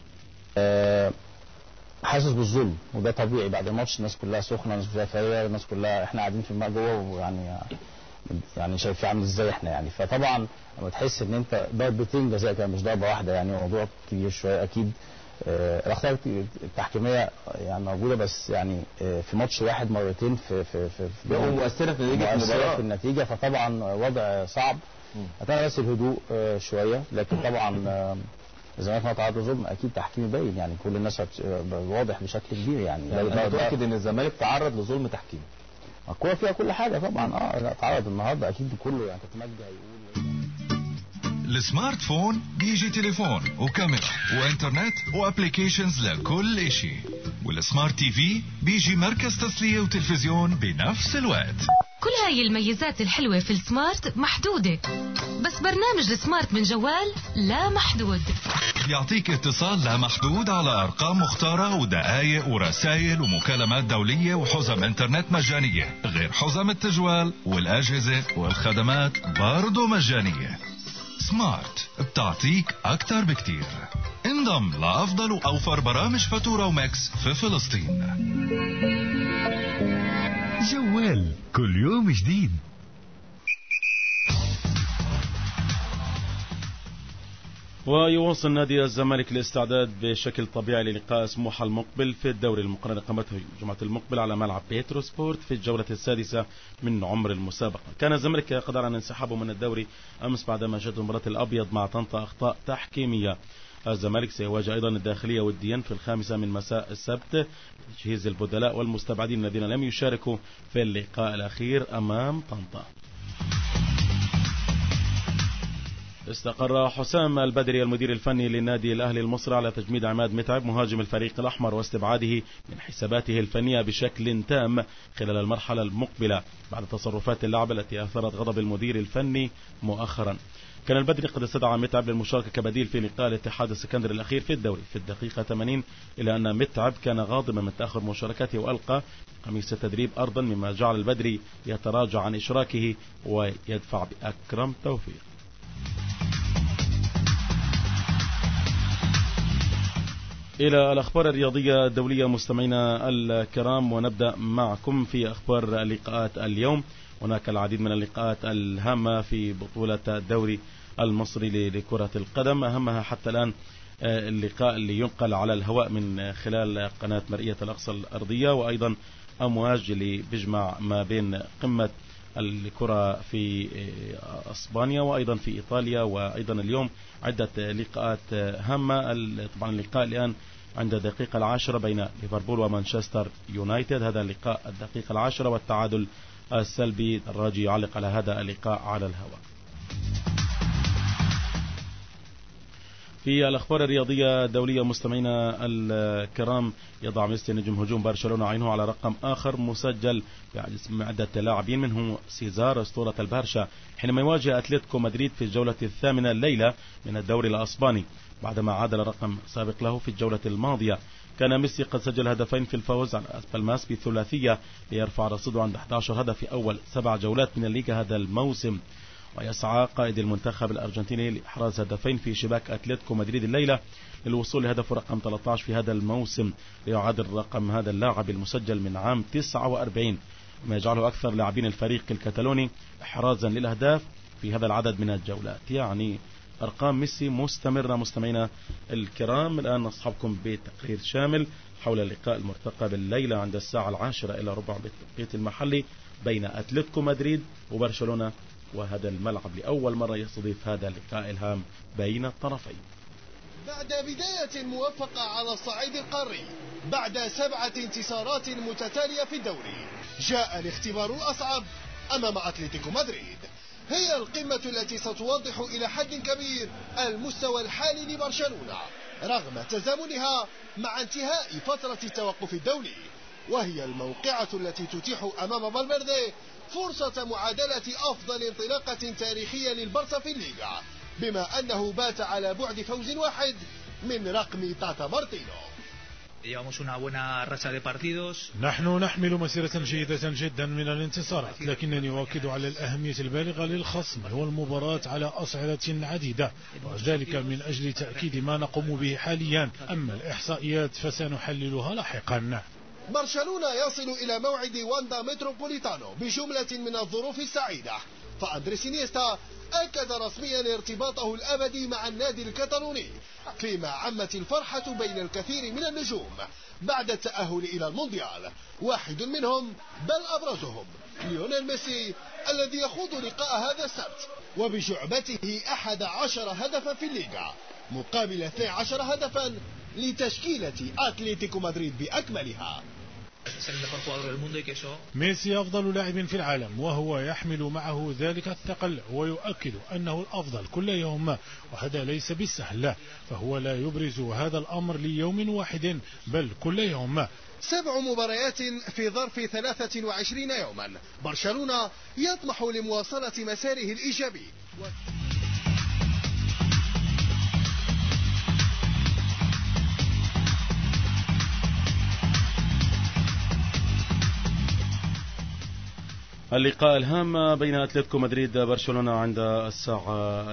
S22: حاسس بالظلم وده طبيعي بعد الماتش. الناس كلها سخنة، الناس كلها فايقة، الناس كلها احنا قاعدين في الماء جوه ويعني شايف عامل ازاي احنا يعني. فطبعا لما تحس ان انت ضربتين جزاء كان مش ضربه واحده يعني موضوع كبير شويه اكيد. الاخطاء التحكيميه يعني موجوده بس يعني في ماتش واحد مرتين في
S23: مؤثره في نتيجه المباراه
S22: في النتيجه. فطبعا وضع صعب. اتمنى بس الهدوء شويه. لكن طبعا الزمالك ما تعرض لظلم اكيد تحكيمي باين يعني كل الناس واضح بشكل كبير يعني.
S23: انا متاكد ان الزمالك تعرض لظلم تحكيمي.
S22: الكوره فيها كل حاجه طبعا. لا تعرض النهارده اكيد كله يعني تتمجد هيقول.
S10: السمارت فون بيجي تليفون وكاميرا وانترنت وابليكيشنز لكل اشي. والسمارت تي في بيجي مركز تسلية وتلفزيون بنفس الوقت.
S11: كل هاي الميزات الحلوة في السمارت محدودة، بس برنامج السمارت من جوال لا محدود.
S10: يعطيك اتصال لا محدود على أرقام مختارة ودقائق ورسائل ومكالمات دولية وحزم انترنت مجانية، غير حزم التجوال والأجهزة والخدمات برضو مجانية. سمارت بتعطيك أكتر بكتير. انضم لأفضل وأوفر برامج فاتورة وماكس في فلسطين.
S12: جوال كل يوم جديد.
S1: ويواصل نادي الزمالك الاستعداد بشكل طبيعي للقاء سموحة المقبل في الدوري المقرر إقامته الجمعة المقبل على ملعب بيترو سبورت في الجولة السادسة من عمر المسابقة. كان الزمالك قدر عن انسحابه من الدوري أمس بعدما شهد مباراة الأبيض مع طنطا أخطاء تحكيمية. الزمالك سيواجه أيضا الداخلية والديان في 5 من مساء السبت، تجهيز البدلاء والمستبعدين الذين لم يشاركوا في اللقاء الأخير أمام طنطا. استقر حسام البدري المدير الفني للنادي الأهلي المصري على تجميد عماد متعب مهاجم الفريق الأحمر واستبعاده من حساباته الفنية بشكل تام خلال المرحلة المقبلة بعد تصرفات اللاعب التي أثارت غضب المدير الفني مؤخرا. كان البدري قد استدعى متعب للمشاركة كبديل في لقاء الاتحاد السكندري الأخير في الدوري في الدقيقة 80، إلا أن متعب كان غاضبا من تأخر مشاركته وألقى قميص التدريب أرضا، مما جعل البدري يتراجع عن إشراكه ويدفع بأكرم توفيق. إلى الأخبار الرياضية الدولية مستمعينا الكرام، ونبدأ معكم في أخبار اللقاءات اليوم. هناك العديد من اللقاءات الهامة في بطولة الدوري المصري لكرة القدم، أهمها حتى الآن اللقاء اللي ينقل على الهواء من خلال قناة مرئية الأقصى الأرضية، وأيضا أمواج اللي بيجمع ما بين قمة الكرة في أسبانيا وأيضا في إيطاليا، وأيضا اليوم عدة لقاءات هامة. طبعا اللقاء الآن عند الدقيقة 10 بين ليفربول ومانشستر يونايتد، هذا اللقاء الدقيقة 10 والتعادل السلبي. الراجي يعلق على هذا اللقاء على الهواء. في الأخبار الرياضية الدولية مستمعينا الكرام، يضع ميسي نجم هجوم برشلونة عينه على رقم آخر مسجل بعدة لاعبين منهم سيزار أسطورة البرشا حينما يواجه أتلتيكو مدريد في الجولة 8 الليلة من الدوري الأسباني بعدما عادل رقم سابق له في الجولة الماضية. كان ميسي قد سجل هدفين في الفوز على بالماس بثلاثية ليرفع رصيده عند 11 هدف في أول 7 جولات من الليغا هذا الموسم. ويسعى قائد المنتخب الأرجنتيني لإحراز هدفين في شباك أتلتيكو مدريد الليلة للوصول لهدف رقم 13 في هذا الموسم، ليعادل رقم هذا اللاعب المسجل من عام 49، ما يجعله أكثر لاعبين الفريق الكتالوني إحرازا للأهداف في هذا العدد من الجولات. يعني أرقام ميسي مستمرة. مستمعينا الكرام، الآن نصحبكم بتقرير شامل حول اللقاء المرتقب الليلة عند الساعة 10:15 بالتوقيت المحلي بين أتلتيكو مدريد وبرشلونة، وهذا الملعب لأول مرة يستضيف هذا اللقاء الهام بين الطرفين.
S3: بعد بداية موفقة على الصعيد القاري، بعد 7 انتصارات متتالية في الدوري، جاء الاختبار الأصعب أمام أتلتيكو مدريد. هي القمة التي ستوضح إلى حد كبير المستوى الحالي لبرشلونة رغم تزامنها مع انتهاء فترة التوقف الدولي، وهي الموقعة التي تتيح أمام فالفيردي فرصة معادلة أفضل انطلاقة تاريخية للبرسا في الليغا، بما أنه بات على بعد فوز واحد من رقم تاتا مارتينو.
S4: نحن نحمل مسيرة جيدة جدا من الانتصارات، لكنني أؤكد على الأهمية البالغة للخصم والمباراة على أصعدة عديدة، وذلك من أجل تأكيد ما نقوم به حاليا. أما الإحصائيات فسنحللها لاحقا.
S3: برشلونة يصل إلى موعد واندا متروبوليتانو بجملة من الظروف السعيدة، فأندريس إنيستا أكد رسميا ارتباطه الأبدي مع النادي الكتالوني، فيما عمت الفرحة بين الكثير من النجوم بعد التأهل إلى المونديال، واحد منهم بل أبرزهم ليونيل ميسي الذي يخوض لقاء هذا السبت وبجعبته 11 هدفا في الليغا مقابل 12 هدفا لتشكيلة أتلتيكو مدريد بأكملها.
S4: ميسي أفضل لاعب في العالم، وهو يحمل معه ذلك الثقل ويؤكد أنه الأفضل كل يوم، وهذا ليس بالسهل، فهو لا يبرز هذا الأمر ليوم واحد بل كل يوم.
S3: 7 مباريات في ظرف 23 يوما. برشلونة يطمح لمواصلة مساره الإيجابي.
S1: اللقاء الهام بين أتلتيكو مدريد برشلونة عند الساعة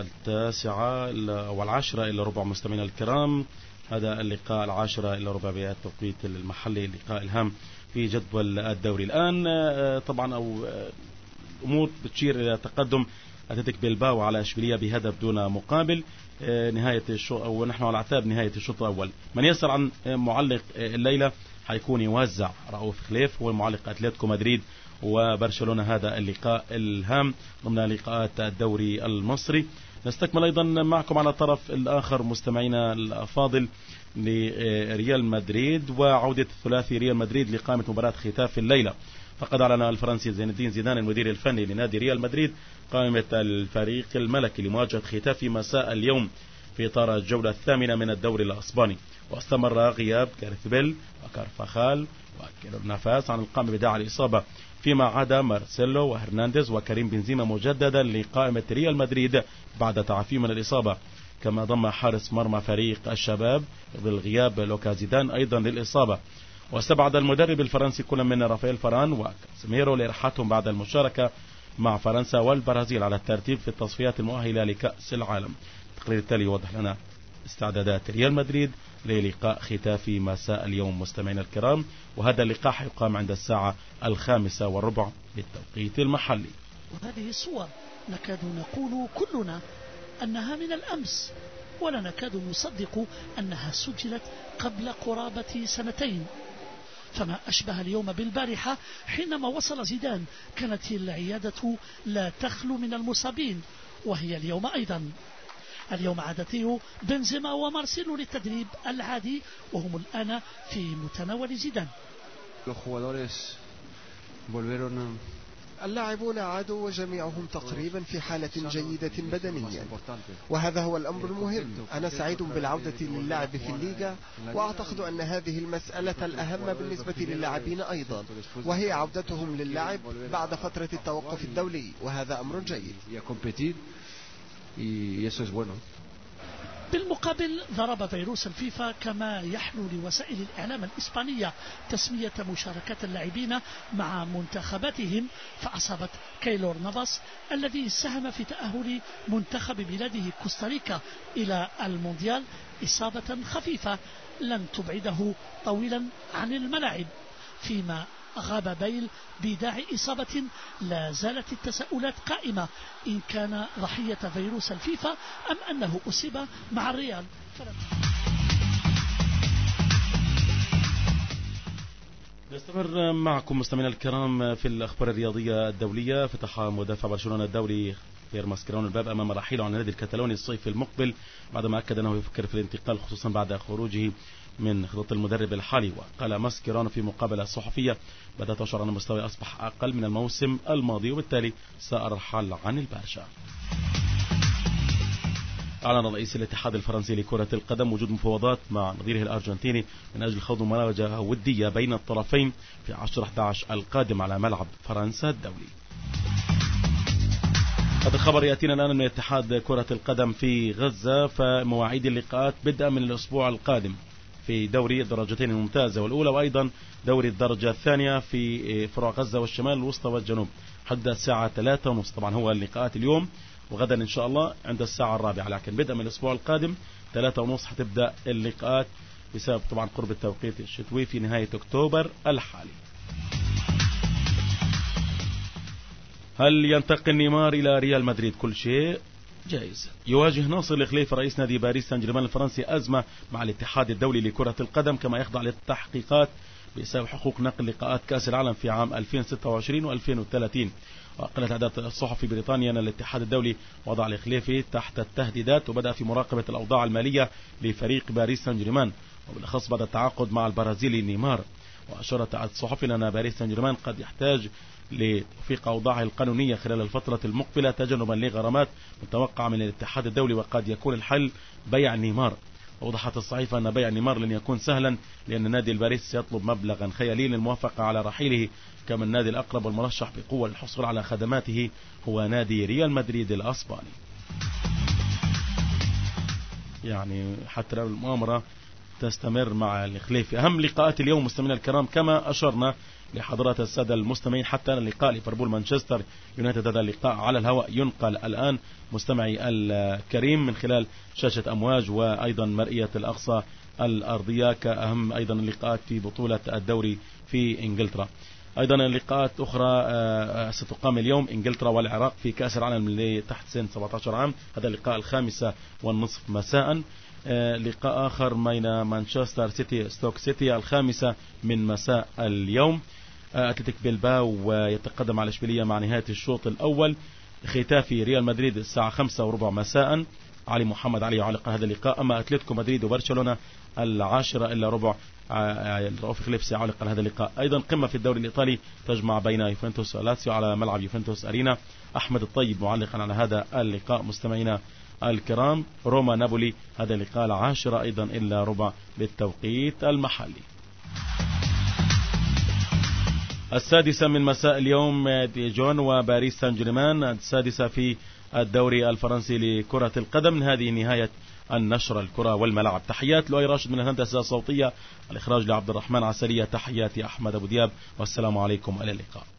S1: 9:10 مستمعينا الكرام. هذا اللقاء 10:15 بالتوقيت المحلي، اللقاء الهام في جدول الدوري الآن. طبعا أمور بتشير إلى تقدم أتلتيك بلباو على إشبيلية بهدف دون مقابل. نهاية الشوط أو نحن على اعتاب نهاية الشوط الأول. من يسأل عن معلق الليلة حيكون يوزع رؤوف خليف، هو معلق أتلتيكو مدريد وبرشلونة هذا اللقاء الهام ضمن لقاءات الدوري المصري. نستكمل أيضا معكم على الطرف الآخر مستمعينا الأفاضل لريال مدريد وعودة الثلاثي ريال مدريد لقائمة مباراة ختاف الليلة. فقد أعلن الفرنسي زين الدين زيدان المدير الفني لنادي ريال مدريد قائمة الفريق الملكي لمواجهة ختاف مساء اليوم في إطار الجولة 8 من الدوري الأسباني. واستمر غياب كارث بيل وكارفاخال وكيلور نافاس عن القائمة بداعي الإصابة، فيما عدا مارسيلو وهرنانديز وكريم بنزيما مجددا لقائمة ريال مدريد بعد تعافيه من الإصابة. كما ضم حارس مرمى فريق الشباب بالغياب لوكا زيدان أيضا للإصابة. واستبعد المدرب الفرنسي كل من رافائيل فران وكاسيميرو لإراحتهم بعد المشاركة مع فرنسا والبرازيل على الترتيب في التصفيات المؤهلة لكأس العالم. التقرير التالي يوضح لنا استعدادات ريال مدريد للقاء ختافي مساء اليوم مستمعينا الكرام، وهذا اللقاء يقام عند الساعة 5:15 بالتوقيت المحلي.
S5: وهذه الصور نكاد نقول كلنا أنها من الأمس، ولا نكاد نصدق أنها سجلت قبل قرابة 2 فما أشبه اليوم بالبارحة حينما وصل زيدان كانت العيادة لا تخلو من المصابين، وهي اليوم أيضا. اليوم عاد ثيو بنزيما ومارسيلو للتدريب العادي وهم الآن في متناول زيدان.
S6: اللاعبون عادوا وجميعهم تقريبا في حالة جيدة بدنيا، وهذا هو الأمر المهم. أنا سعيد بالعودة للعب في الليغا، وأعتقد أن هذه المسألة الأهم بالنسبة للاعبين أيضا، وهي عودتهم للعب بعد فترة التوقف الدولي، وهذا أمر جيد.
S5: بالمقابل ضرب فيروس الفيفا كما يحلو لوسائل الإعلام الإسبانية تسمية مشاركة اللاعبين مع منتخباتهم، فأصابت كيلور نافاس الذي ساهم في تأهل منتخب بلاده كوستاريكا إلى المونديال إصابة خفيفة لن تبعده طويلا عن الملاعب، فيما غاب بيل بداعي إصابة. لا زالت التساؤلات قائمة إن كان ضحية فيروس الفيفا أم أنه أصيب مع الريال.
S1: نستمر معكم مستمعينا الكرام في الأخبار الرياضية الدولية. فتح مدافع برشلونة الدولي غير ماسكيرون الباب أمام رحيله عن النادي الكتالوني الصيف المقبل، بعدما أكد أنه يفكر في الانتقال خصوصا بعد خروجه من خطط المدرب الحالي. وقال ماسكيرون في مقابلة صحفية: بدأت أشعر أن مستوى أصبح أقل من الموسم الماضي وبالتالي سأرحل عن البرشا. أعلن رئيس الاتحاد الفرنسي لكرة القدم وجود مفاوضات مع نظيره الأرجنتيني من أجل خوض مواجهة ودية بين الطرفين في 10/11 القادم على ملعب فرنسا الدولي. هذا الخبر يأتينا الآن من اتحاد كرة القدم في غزة، فمواعيد اللقاءات بدءا من الأسبوع القادم في دوري الدرجتين الممتازة والأولى، وأيضا دوري الدرجة الثانية في فروع غزة والشمال الوسطى والجنوب، حتى الساعة 3:30. طبعا هو اللقاءات اليوم وغدا إن شاء الله عند الساعة 4، لكن بدءا من الأسبوع القادم 3:30 حتبدأ اللقاءات بسبب طبعا قرب التوقيت الشتوي في نهاية أكتوبر الحالي. هل ينتقل نيمار إلى ريال مدريد؟ كل شيء جائز. يواجه ناصر الخليفي رئيس نادي باريس سان جيرمان الفرنسي أزمة مع الاتحاد الدولي لكرة القدم، كما يخضع للتحقيقات بسبب حقوق نقل لقاءات كأس العالم في عام 2026 و2030. وقالت عدد الصحفي بريطانيا أن الاتحاد الدولي وضع الخليفي تحت التهديدات وبدأ في مراقبة الأوضاع المالية لفريق باريس سان جيرمان، وبالأخص بعد التعاقد مع البرازيلي نيمار. وأشارت عدد الصحفي أن باريس سان جيرمان قد يحتاج لتوفيق أوضاعه القانونية خلال الفترة المقبلة تجنبا لغرامات متوقعة من الاتحاد الدولي، وقد يكون الحل بيع نيمار. أوضحت الصحيفة أن بيع نيمار لن يكون سهلا لأن نادي باريس سيطلب مبلغا خيالي للموافقة على رحيله، كما النادي الأقرب والمرشح بقوة للحصول على خدماته هو نادي ريال مدريد الأسباني. يعني حتى المؤامرة تستمر مع الخليفي. أهم لقاءات اليوم مستمعينا الكرام كما أشرنا لحضرات السادة المستمعين حتى لقاء ليفربول مانشستر يونايتد، هذا اللقاء على الهواء ينقل الآن مستمعي الكريم من خلال شاشة أمواج وأيضا مرئية الأقصى الأرضية، كأهم أيضا اللقاءات في بطولة الدوري في إنجلترا. أيضا لقاءات أخرى ستقام اليوم، إنجلترا والعراق في كأس العالم اللي تحت سن 17 عام، هذا اللقاء 5:30 مساء. لقاء آخر بين مانشستر سيتي ستوك سيتي 5 مساء اليوم. أتلتيك بلباو ويتقدم على إشبيلية مع نهاية الشوط الأول. ختافي ريال مدريد الساعة 5:15 مساء، علي محمد علي يعلق هذا اللقاء. أما أتلتيكو مدريد وبرشلونة 10:15 رؤوف خليفسي يعلق على هذا اللقاء. أيضا قمة في الدوري الإيطالي تجمع بين يوفنتوس ولاتسيو على ملعب يوفنتوس أرينا، أحمد الطيب معلقا على هذا اللقاء مستمعينا الكرام. روما نابولي هذا اللقاء 10 أيضا إلا ربع بالتوقيت المحلي. 6 من مساء اليوم ديجون وباريس سان جيرمان 6 في الدوري الفرنسي لكرة القدم. هذه نهاية النشر الكرة والملاعب. تحيات لؤي راشد من الهندسة الصوتية، الإخراج لعبد الرحمن عسلية، تحياتي أحمد أبو دياب، والسلام عليكم، إلى اللقاء.